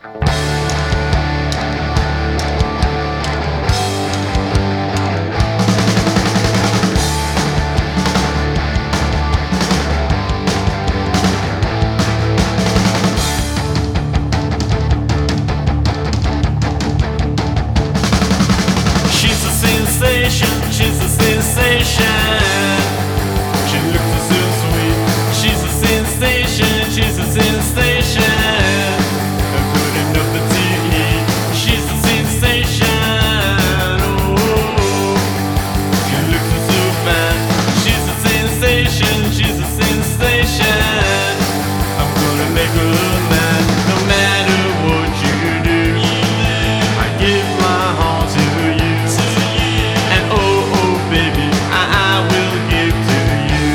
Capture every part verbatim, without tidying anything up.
She's a sensation, she's a sensation. She looks so sweet. She's a sensation, she's a sensation. Good enough to eat. She's a sensation. Oh, she looks so fine. She's a sensation, she's a sensation. I'm gonna make her mine, no matter what you do. I give my heart to you. And oh, oh, baby, I, I will give to you.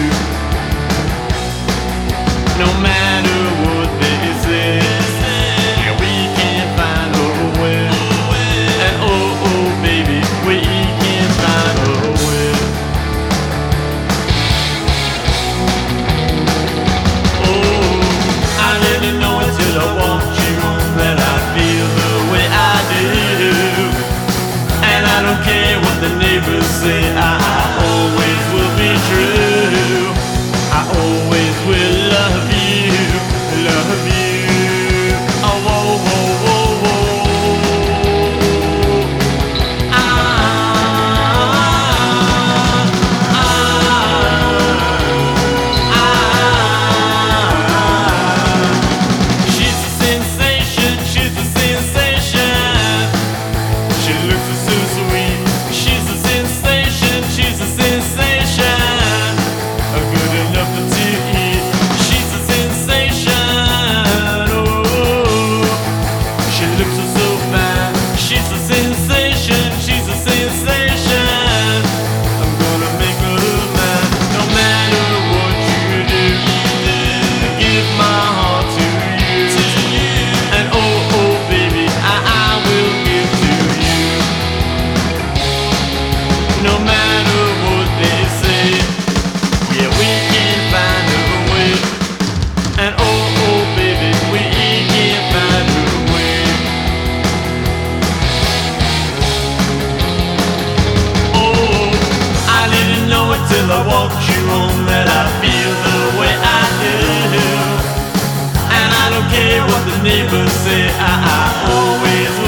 No matter what they say, yeah, we can find a way. And oh, oh, baby, we can find a way. Oh, I didn't know until I walked you on that I feel the way I do. And I don't care what the neighbors say, I, I always will be true. I always will love you, love you. Oh, whoa, whoa, whoa, whoa. Ah, ah, ah. She's a sensation, she's a sensation. She looks so sweet. She's a sensation, she's a sensation. Good enough to eat. She's a sensation. Oh, she looks so fine. She's a sensation, she's a sensation. I'm gonna make her mine, no matter what you do. I give my heart to you. And oh, oh, baby, I, I will give to you. No matter what they say, yeah, we can find a way. And oh, oh, baby, we can find a way. Oh, I didn't know it till I walked you on that I feel the way I do. And I don't care what the neighbors say, I, I always